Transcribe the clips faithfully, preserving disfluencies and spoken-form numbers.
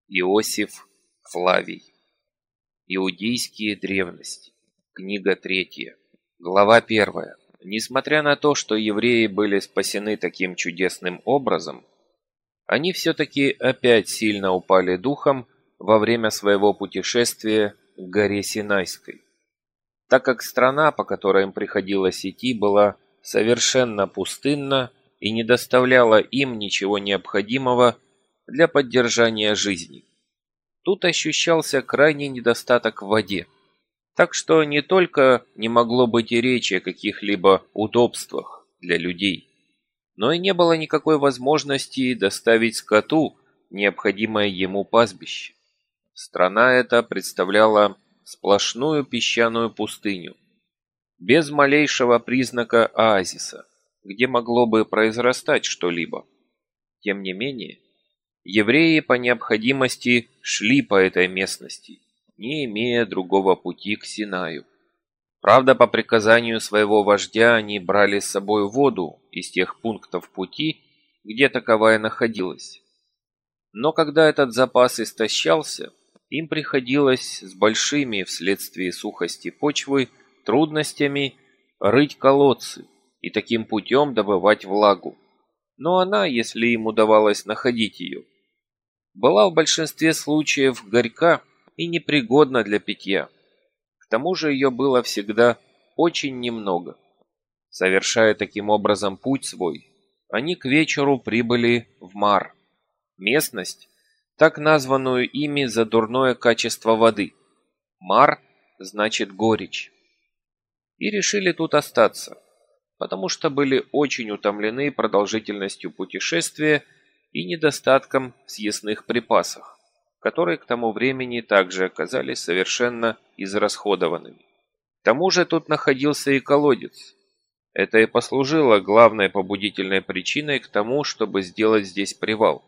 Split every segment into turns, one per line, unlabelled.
Иосиф Флавий. Иудейские древности. Книга третья. Глава первая. Несмотря на то, что евреи были спасены таким чудесным образом, они все-таки опять сильно упали духом во время своего путешествия к горе Синайской, так как страна, по которой им приходилось идти, была совершенно пустынна и не доставляла им ничего необходимого для поддержания жизни. Тут ощущался крайний недостаток в воде, так что не только не могло быть и речи о каких-либо удобствах для людей, но и не было никакой возможности доставить скоту необходимое ему пастбище. Страна эта представляла сплошную песчаную пустыню, без малейшего признака оазиса, где могло бы произрастать что-либо. Тем не менее, евреи по необходимости шли по этой местности, не имея другого пути к Синаю. Правда, по приказанию своего вождя они брали с собой воду из тех пунктов пути, где таковая находилась. Но когда этот запас истощался, им приходилось с большими вследствие сухости почвы трудностями рыть колодцы и таким путем добывать влагу. Но она, если им удавалось находить ее, была в большинстве случаев горька и непригодна для питья. К тому же ее было всегда очень немного. Совершая таким образом путь свой, они к вечеру прибыли в Мар, местность, так названную ими за дурное качество воды. Мар значит горечь. И решили тут остаться, потому что были очень утомлены продолжительностью путешествия и недостатком в съестных припасах, которые к тому времени также оказались совершенно израсходованными. К тому же тут находился и колодец. Это и послужило главной побудительной причиной к тому, чтобы сделать здесь привал,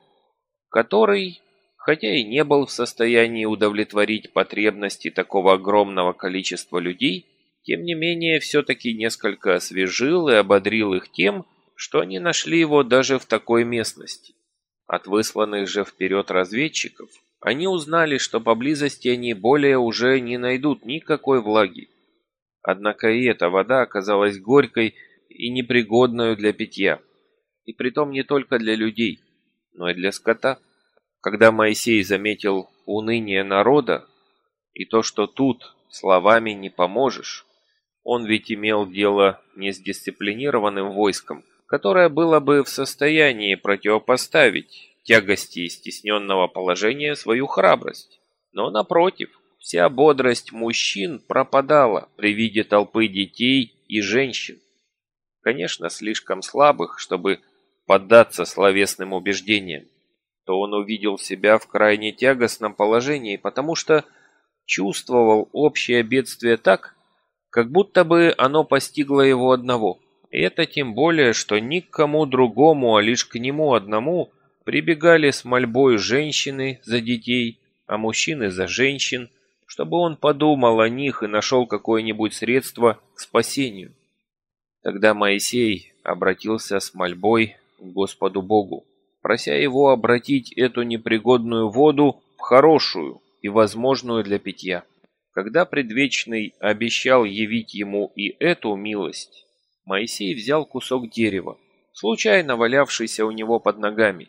который, хотя и не был в состоянии удовлетворить потребности такого огромного количества людей, тем не менее все-таки несколько освежил и ободрил их тем, что они нашли его даже в такой местности. От высланных же вперед разведчиков они узнали, что поблизости они более уже не найдут никакой влаги. Однако и эта вода оказалась горькой и непригодной для питья, и притом не только для людей, но и для скота. Когда Моисей заметил уныние народа и то, что тут словами не поможешь, он ведь имел дело не с дисциплинированным войском, которое было бы в состоянии противопоставить тягости стесненного положения свою храбрость. Но, напротив, вся бодрость мужчин пропадала при виде толпы детей и женщин, конечно, слишком слабых, чтобы поддаться словесным убеждениям, то он увидел себя в крайне тягостном положении, потому что чувствовал общее бедствие так, как будто бы оно постигло его одного. И это тем более, что ни к кому другому, а лишь к нему одному прибегали с мольбой женщины за детей, а мужчины за женщин, чтобы он подумал о них и нашел какое-нибудь средство к спасению. Тогда Моисей обратился с мольбой к Господу Богу, прося его обратить эту непригодную воду в хорошую и возможную для питья. Когда Предвечный обещал явить ему и эту милость, Моисей взял кусок дерева, случайно валявшийся у него под ногами,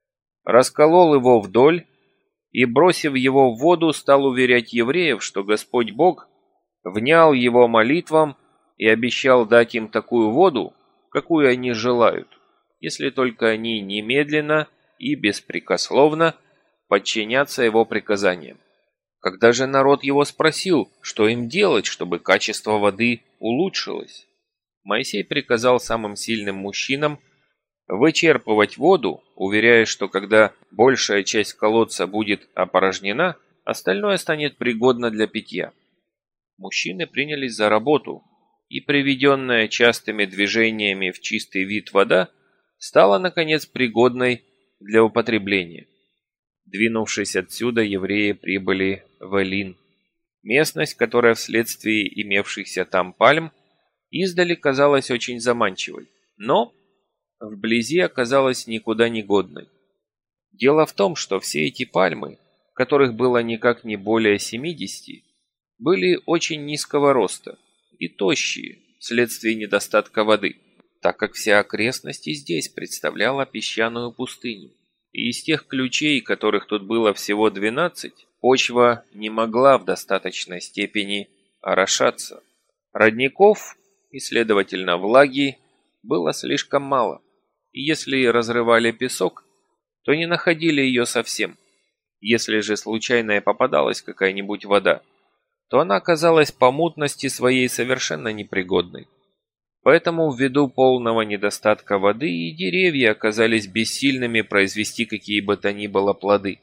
расколол его вдоль и, бросив его в воду, стал уверять евреев, что Господь Бог внял его молитвам и обещал дать им такую воду, какую они желают, если только они немедленно и беспрекословно подчинятся его приказаниям. Когда же народ его спросил, что им делать, чтобы качество воды улучшилось, Моисей приказал самым сильным мужчинам вычерпывать воду, уверяя, что когда большая часть колодца будет опорожнена, остальное станет пригодно для питья. Мужчины принялись за работу, и приведенная частыми движениями в чистый вид вода стала, наконец, пригодной для употребления. Двинувшись отсюда, евреи прибыли в Элин, местность, которая вследствие имевшихся там пальм издали казалась очень заманчивой, но вблизи оказалась никуда не годной. Дело в том, что все эти пальмы которых было никак не более семидесяти, были очень низкого роста и тощие вследствие недостатка воды, так как вся окрестность и здесь представляла песчаную пустыню. И из тех ключей, которых тут было всего двенадцать, почва не могла в достаточной степени орошаться. Родников и, следовательно, влаги было слишком мало, и если разрывали песок, то не находили ее совсем. Если же случайно и попадалась какая-нибудь вода, то она оказалась по мутности своей совершенно непригодной. Поэтому ввиду полного недостатка воды и деревья оказались бессильными произвести какие бы то ни было плоды.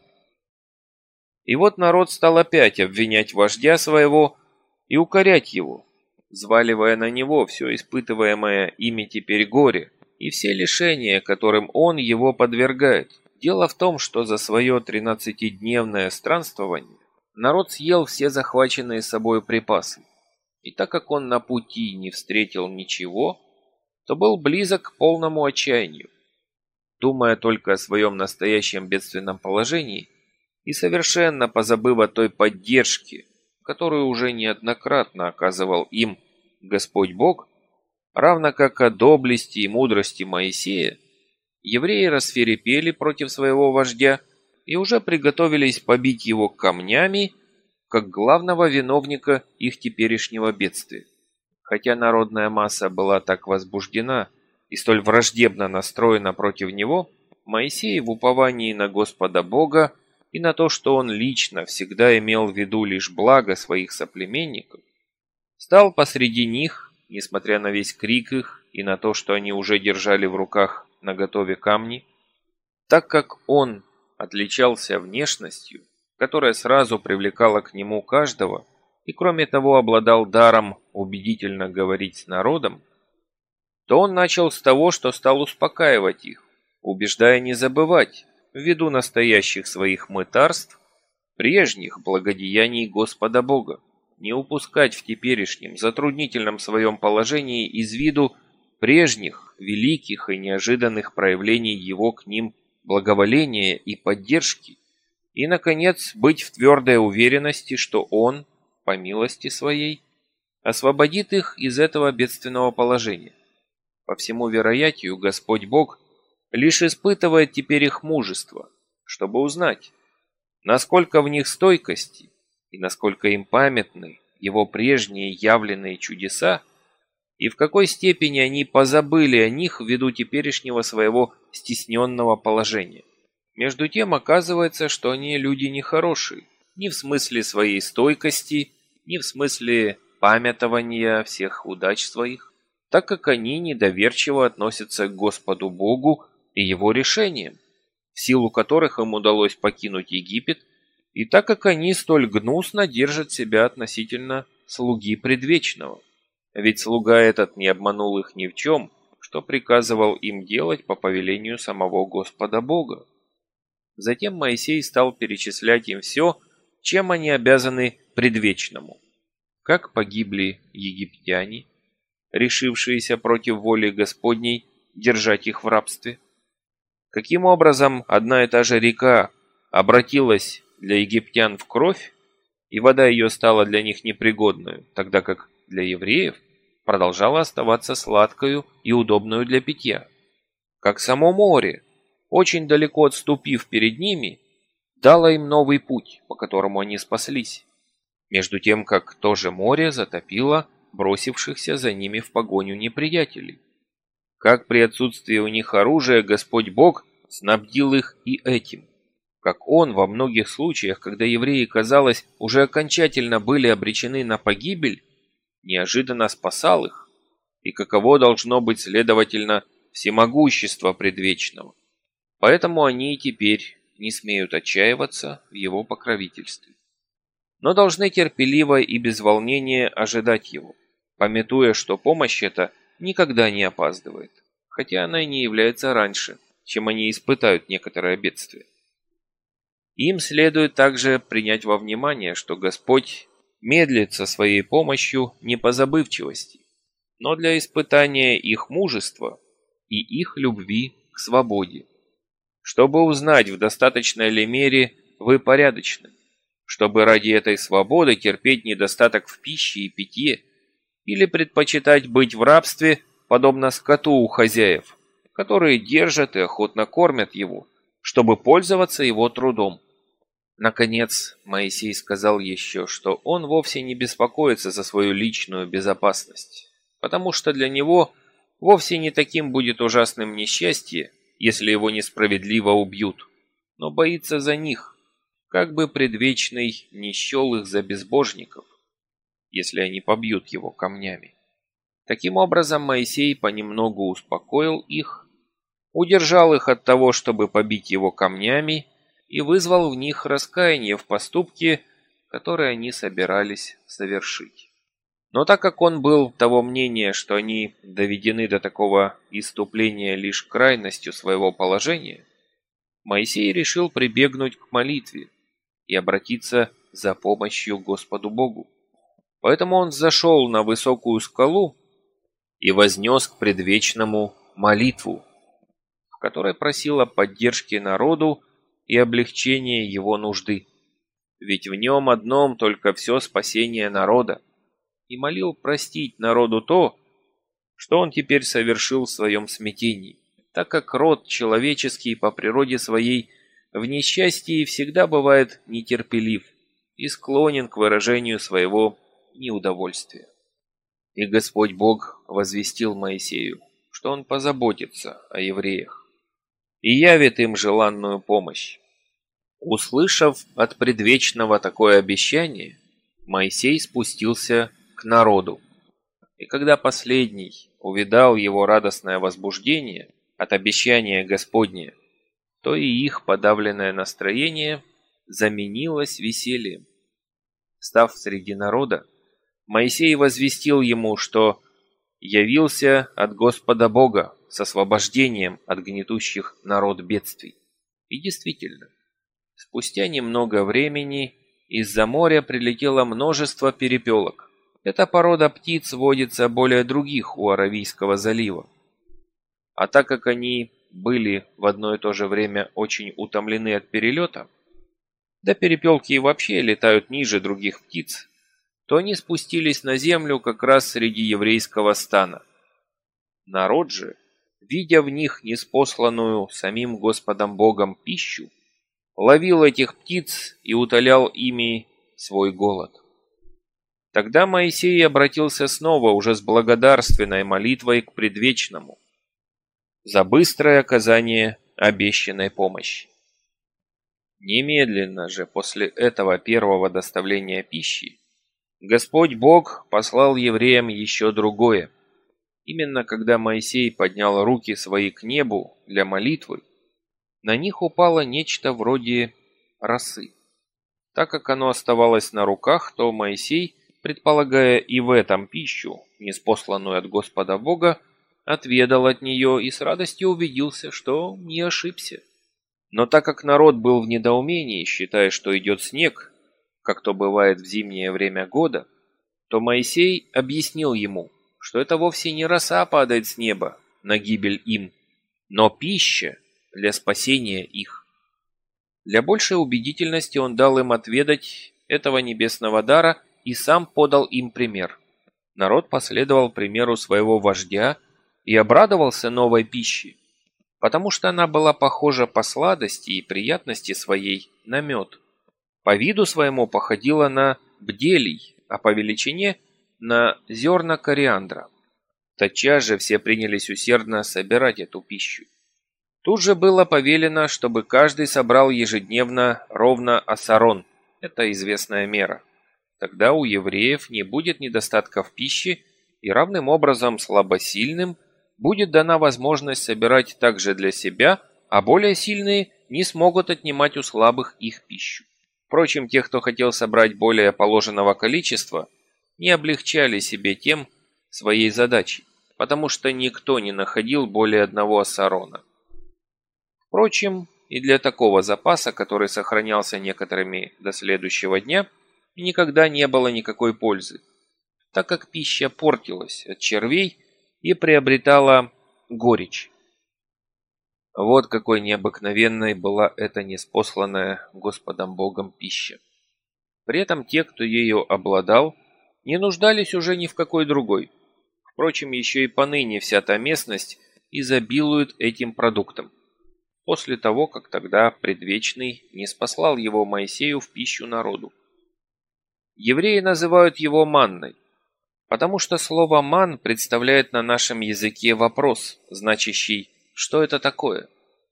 И вот народ стал опять обвинять вождя своего и укорять его, взваливая на него все испытываемое ими теперь горе и все лишения, которым он его подвергает. Дело в том, что за свое тринадцатидневное странствование народ съел все захваченные с собой припасы, и так как он на пути не встретил ничего, то был близок к полному отчаянию. Думая только о своем настоящем бедственном положении и совершенно позабыв о той поддержке, которую уже неоднократно оказывал им Господь Бог, равно как о доблести и мудрости Моисея, евреи расферепели против своего вождя и уже приготовились побить его камнями, как главного виновника их теперешнего бедствия. Хотя народная масса была так возбуждена и столь враждебно настроена против него, Моисей в уповании на Господа Бога и на то, что он лично всегда имел в виду лишь благо своих соплеменников, стал посреди них, несмотря на весь крик их и на то, что они уже держали в руках наготове камни, так как он отличался внешностью, которая сразу привлекала к нему каждого, и кроме того обладал даром убедительно говорить с народом, то он начал с того, что стал успокаивать их, убеждая не забывать, ввиду настоящих своих мытарств, прежних благодеяний Господа Бога, не упускать в теперешнем затруднительном своем положении из виду прежних великих и неожиданных проявлений его к ним благоволения и поддержки, и, наконец, быть в твердой уверенности, что он, по милости своей, освободит их из этого бедственного положения. По всему вероятию, Господь Бог лишь испытывает теперь их мужество, чтобы узнать, насколько в них стойкости и насколько им памятны его прежние явленные чудеса, и в какой степени они позабыли о них ввиду теперешнего своего стесненного положения. Между тем оказывается, что они люди нехорошие, ни в смысле своей стойкости, ни в смысле памятования всех удач своих, так как они недоверчиво относятся к Господу Богу и его решениям, в силу которых им удалось покинуть Египет, и так как они столь гнусно держат себя относительно слуги предвечного. Ведь слуга этот не обманул их ни в чем, что приказывал им делать по повелению самого Господа Бога. Затем Моисей стал перечислять им все, чем они обязаны предвечному. Как погибли египтяне, решившиеся против воли Господней держать их в рабстве. Каким образом одна и та же река обратилась для египтян в кровь, и вода ее стала для них непригодной, тогда как для евреев продолжала оставаться сладкою и удобную для питья. Как само море, очень далеко отступив перед ними, дало им новый путь, по которому они спаслись, между тем как то же море затопило бросившихся за ними в погоню неприятелей. Как при отсутствии у них оружия Господь Бог снабдил их и этим. Как Он во многих случаях, когда евреи, казалось, уже окончательно были обречены на погибель, неожиданно спасал их, и каково должно быть, следовательно, всемогущество предвечного. Поэтому они и теперь не смеют отчаиваться в его покровительстве, но должны терпеливо и без волнения ожидать его, памятуя, что помощь эта никогда не опаздывает, хотя она и не является раньше, чем они испытают некоторое бедствие. Им следует также принять во внимание, что Господь медлит со своей помощью не по забывчивости, но для испытания их мужества и их любви к свободе, чтобы узнать, в достаточной ли мере вы порядочны, чтобы ради этой свободы терпеть недостаток в пище и питье, или предпочитать быть в рабстве, подобно скоту у хозяев, которые держат и охотно кормят его, чтобы пользоваться его трудом. Наконец, Моисей сказал еще, что он вовсе не беспокоится за свою личную безопасность, потому что для него вовсе не таким будет ужасным несчастье, если его несправедливо убьют, но боится за них, как бы предвечный не счел их за безбожников, если они побьют его камнями. Таким образом, Моисей понемногу успокоил их, удержал их от того, чтобы побить его камнями, и вызвал в них раскаяние в поступке, который они собирались совершить. Но так как он был того мнения, что они доведены до такого исступления лишь крайностью своего положения, Моисей решил прибегнуть к молитве и обратиться за помощью к Господу Богу. Поэтому он зашел на высокую скалу и вознес к предвечному молитву, в которой просил о поддержке народу и облегчения его нужды. Ведь в нем одном только все спасение народа, и молил простить народу то, что он теперь совершил в своем смятении, так как род человеческий по природе своей в несчастье всегда бывает нетерпелив и склонен к выражению своего неудовольствия. И Господь Бог возвестил Моисею, что он позаботится о евреях и явит им желанную помощь. Услышав от предвечного такое обещание, Моисей спустился к народу. И когда последний увидал его радостное возбуждение от обещания Господня, то и их подавленное настроение заменилось весельем. Став среди народа, Моисей возвестил ему, что явился от Господа Бога с освобождением от гнетущих народ бедствий. И действительно, спустя немного времени из-за моря прилетело множество перепелок. Эта порода птиц водится более других у Аравийского залива. А так как они были в одно и то же время очень утомлены от перелета, да перепелки и вообще летают ниже других птиц, то они спустились на землю как раз среди еврейского стана. Народ же, видя в них неспосланную самим Господом Богом пищу, ловил этих птиц и утолял ими свой голод. Тогда Моисей обратился снова уже с благодарственной молитвой к предвечному за быстрое оказание обещанной помощи. Немедленно же после этого первого доставления пищи Господь Бог послал евреям еще другое. Именно когда Моисей поднял руки свои к небу для молитвы, на них упало нечто вроде росы. Так как оно оставалось на руках, то Моисей, предполагая и в этом пищу, ниспосланную от Господа Бога, отведал от нее и с радостью убедился, что не ошибся. Но так как народ был в недоумении, считая, что идет снег, как то бывает в зимнее время года, то Моисей объяснил ему, что это вовсе не роса падает с неба на гибель им, но пища для спасения их. Для большей убедительности он дал им отведать этого небесного дара и сам подал им пример. Народ последовал примеру своего вождя и обрадовался новой пище, потому что она была похожа по сладости и приятности своей на мед. По виду своему походила на бделий, а по величине на зерна кориандра. Тотчас же все принялись усердно собирать эту пищу. Тут же было повелено, чтобы каждый собрал ежедневно ровно асарон, это известная мера. Тогда у евреев не будет недостатка в пище, и равным образом слабосильным будет дана возможность собирать также для себя, а более сильные не смогут отнимать у слабых их пищу. Впрочем, те, кто хотел собрать более положенного количества, не облегчали себе тем своей задачей, потому что никто не находил более одного асарона. Впрочем, и для такого запаса, который сохранялся некоторыми до следующего дня, никогда не было никакой пользы, так как пища портилась от червей и приобретала горечь. Вот какой необыкновенной была эта неспосланная Господом Богом пища. При этом те, кто ею обладал, не нуждались уже ни в какой другой. Впрочем, еще и поныне вся та местность изобилует этим продуктом, после того, как тогда Предвечный не спаслал его Моисею в пищу народу. Евреи называют его манной, потому что слово «ман» представляет на нашем языке вопрос, значащий «что это такое?».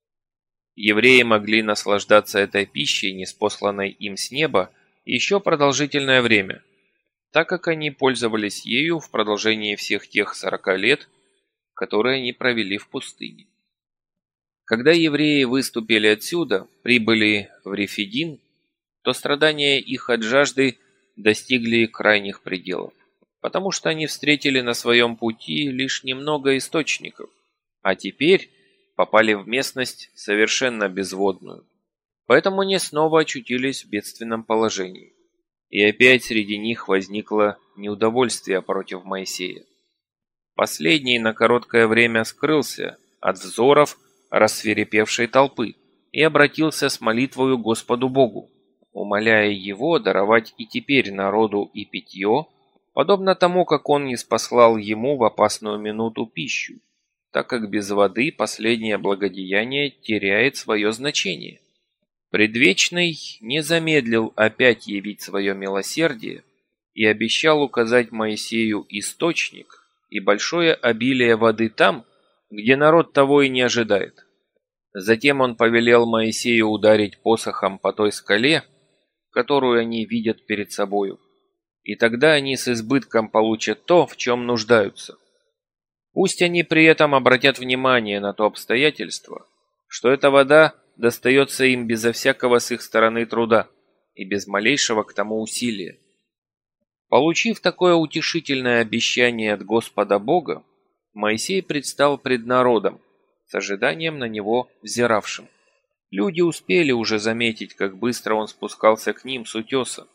Евреи могли наслаждаться этой пищей, ниспосланной им с неба, еще продолжительное время, так как они пользовались ею в продолжении всех тех сорока лет, которые они провели в пустыне. Когда евреи выступили отсюда, прибыли в Рефидим, то страдания их от жажды достигли крайних пределов, потому что они встретили на своем пути лишь немного источников, а теперь попали в местность совершенно безводную. Поэтому они снова очутились в бедственном положении. И опять среди них возникло неудовольствие против Моисея. Последний на короткое время скрылся от взоров рассвирепевшей толпы и обратился с молитвою Господу Богу, умоляя его даровать и теперь народу и питье, подобно тому, как он ниспослал ему в опасную минуту пищу, так как без воды последнее благодеяние теряет свое значение. Предвечный не замедлил опять явить свое милосердие и обещал указать Моисею источник и большое обилие воды там, где народ того и не ожидает. Затем он повелел Моисею ударить посохом по той скале, которую они видят перед собою, и тогда они с избытком получат то, в чем нуждаются. Пусть они при этом обратят внимание на то обстоятельство, что эта вода достается им безо всякого с их стороны труда и без малейшего к тому усилия. Получив такое утешительное обещание от Господа Бога, Моисей предстал пред народом, с ожиданием на него взиравшим. Люди успели уже заметить, как быстро он спускался к ним с утеса.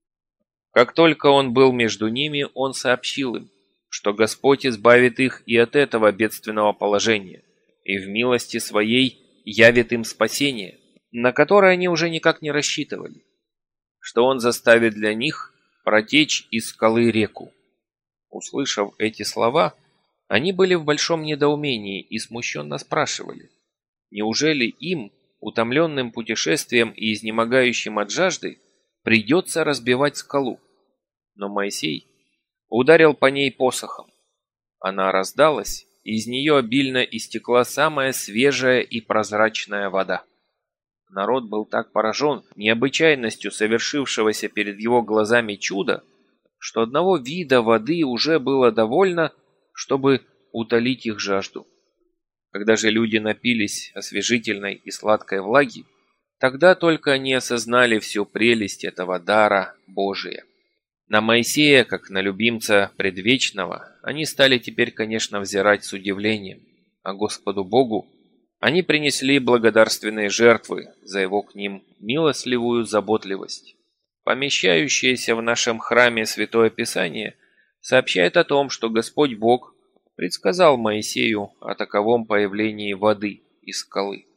Как только он был между ними, он сообщил им, что Господь избавит их и от этого бедственного положения, и в милости своей явит им спасение, на которое они уже никак не рассчитывали, что он заставит для них протечь из скалы реку. Услышав эти слова, они были в большом недоумении и смущенно спрашивали, неужели им, утомленным путешествием и изнемогающим от жажды, придется разбивать скалу? Но Моисей ударил по ней посохом. Она раздалась, и из нее обильно истекла самая свежая и прозрачная вода. Народ был так поражен необычайностью совершившегося перед его глазами чуда, что одного вида воды уже было довольно, чтобы утолить их жажду. Когда же люди напились освежительной и сладкой влаги, тогда только они осознали всю прелесть этого дара Божия. На Моисея, как на любимца предвечного, они стали теперь, конечно, взирать с удивлением, а Господу Богу они принесли благодарственные жертвы за его к ним милостливую заботливость. Помещающееся в нашем храме Святое Писание сообщает о том, что Господь Бог предсказал Моисею о таковом появлении воды из скалы.